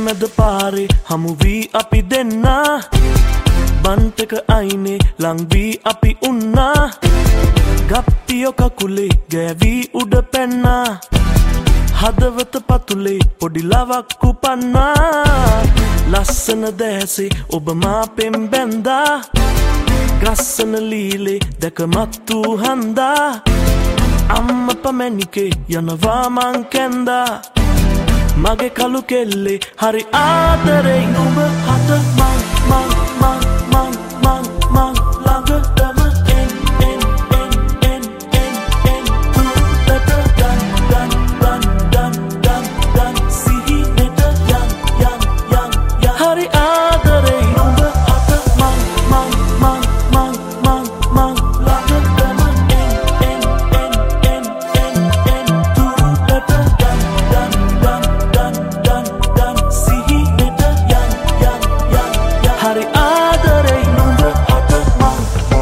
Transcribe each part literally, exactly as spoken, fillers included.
මැද පාරේ හමු වී අපි දෙන්නා බන්ටක අයිනේ ලං වී අපි උන්නා ගප්පියෝ කකුලේ ගෑවී උඩ පැන්නා හදවත පතුලේ පොඩි ලවක් කුපන්නා ලස්සන දැසේ ඔබ මා පෙම් බැන්දා ගස්සන ලීලේ දැක මත්තු හන්දා අම්ම පමැණිකේ යනවා මං කැන්දා මගේ කළු කෙල්ලේ හරි ආදරේ නුඹ හට මං මං මං මං මං මං ළඟටම එන් එන් එන් එන් එන් එන් තුරට ගන් ගන් ගන් ගන් ගන් ගන් සිහිනෙට යන් යන් යන් යන් හරි ආදරේ නුඹ හට මං මං මං මං මං මං ළඟටම එන් එන් එන් එන් එන් එන් තුරට ගන් ගන් ගන් ගන් ගන් ගන් සිහිනෙට යන් යන් යන් යන් හරි ආදරේ නුඹ හට මං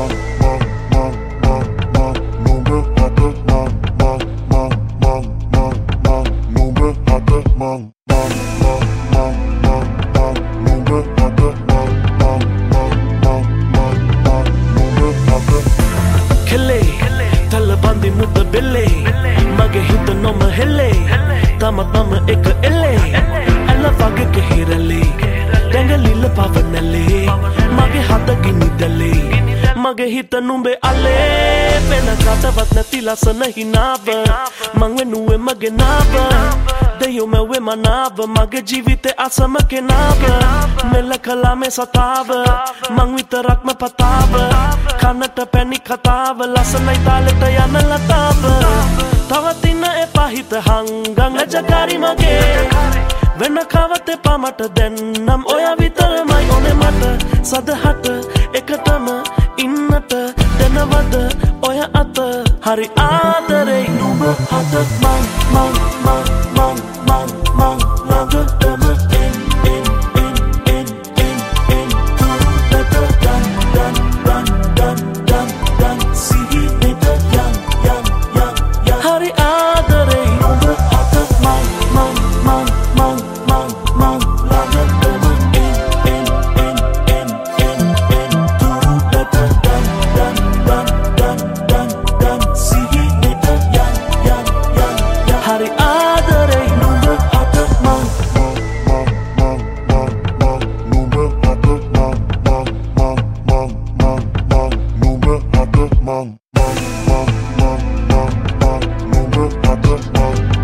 කෙල්ලේ තල බන්දි මුද්ද බෙල්ලේ මගේ හිත නොම හෙල්ලේ තමත් මම එක එල්ලේ ඇල වගේ කෙහිරලේ දැඟලිල්ල පවනැල්ලේ මගේ හත ගිනි දැල්ලේ මගේ හිත නුඹේ අල්ලේ වෙන කටවත් නැති ලස්සන හිනාව මං වෙනුවේ මගේ නාව දෙයෝ මැවේ මනාව මගේ ජීවිතේ අසම කෙනාව මෙල්ල කළා මේ සතාව මං විතරක්ම පතාව කනට පැණි කතාව ලස්සනයි තාලෙට යන ලතාව තවත් ඉන්න එපා හිත හංගන් අජකාරි මගේ වෙන කවත එපා මට දැන් නම් ඔය විතරමයි ඕනේ මට සදහට එකටම ඉන්නට දැනවද ඔය අත හරි ආදරේ නුඹ හට මං මං මං මං මං මං ළඟටම එන් එන් එන් එන් එන් එන් තුරට ගන් ගන් ගන් ගන් ගන් ගන් සිහිනෙට යන් යන් යන් යන් හරි ආදරේ නුඹ හට මං මං මං මං මං මං ළඟටම එන් එන් එන් එන් එන් එන් තුරට ගන් ගන් ගන් ගන් ගන් ගන් සිහිනෙට යන් යන් යන් යන් හරි ආදරේ නුඹ හට මං Mom, mom, mom, mom, mom, mom, mom, mom, mom, mom, mom, mom, mom, mom,